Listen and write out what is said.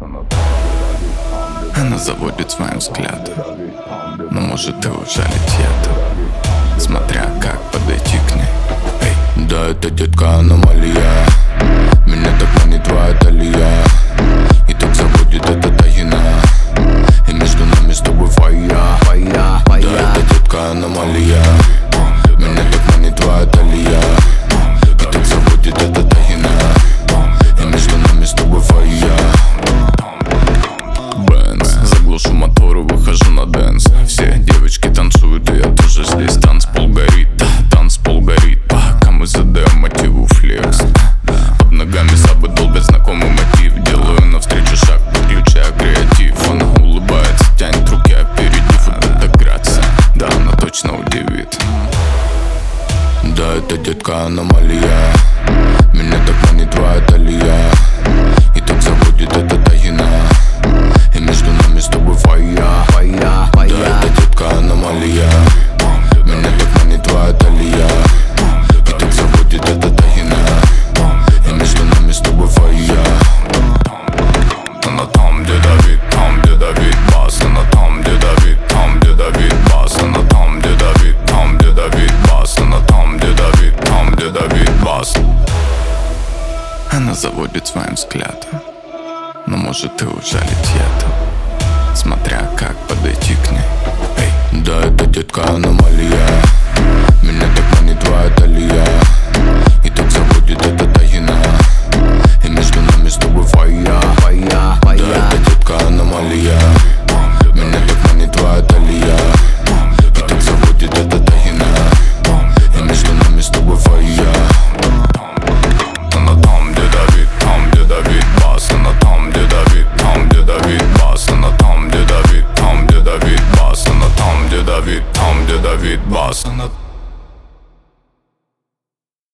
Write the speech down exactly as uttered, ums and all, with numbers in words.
Она заводит своим взглядом, но может и ужалить ядом, смотря как подойти к ней. Эй. Да, это детка аномалия, меня так манит твоя талия, и так заводит эта тагина, и между нами с тобой фая. Да, это детка аномалия, меня так манит твоя талия, и так заводит эта тагина, и между нами с тобой фая. Бенз, заглушу мотор и выхожу на дэнс. Все девочки танцуют, и я тоже здесь. Танцпол горит, танцпол горит, пока мы задаем мотиву флекс. Под ногами сабы долбят знакомый мотив. Делаю навстречу шаг, подключая креатив. Она улыбается, тянет руки опередив. Вот это грация, да, она точно удивит. Да, это детка аномалия, меня так манит твоя талия, и так заводит эта тагина, и между нами с тобой фая. Да, это детка аномалия, меня так манит твоя талия, и так заводит эта тагина, и между нами с тобой фая. Она там, где Давид, там, где Давид бас. Она там, где Давид, там, где Давид бас. Она там, где Давид, там, где Давид бас. Она там, где Давид, там, где Давид бас. Она заводит своим взглядом, но может и ужалить ядом, смотря как подойти к ней. Эй. Да, это детка аномалия, меня так манит твоя талия, и так заводит эта тагина, и между нами с тобой фая. Да, это детка аномалия, меня так манит твоя талия, и так заводит эта тагина, и между нами с тобой фая. Она там, где Давид, там, где Давид бас. Она там, где Давид, там, где Давид бас. Она там, где Давид, там, где Давид бас. Она там, где Давид, там, где Давид бас. Она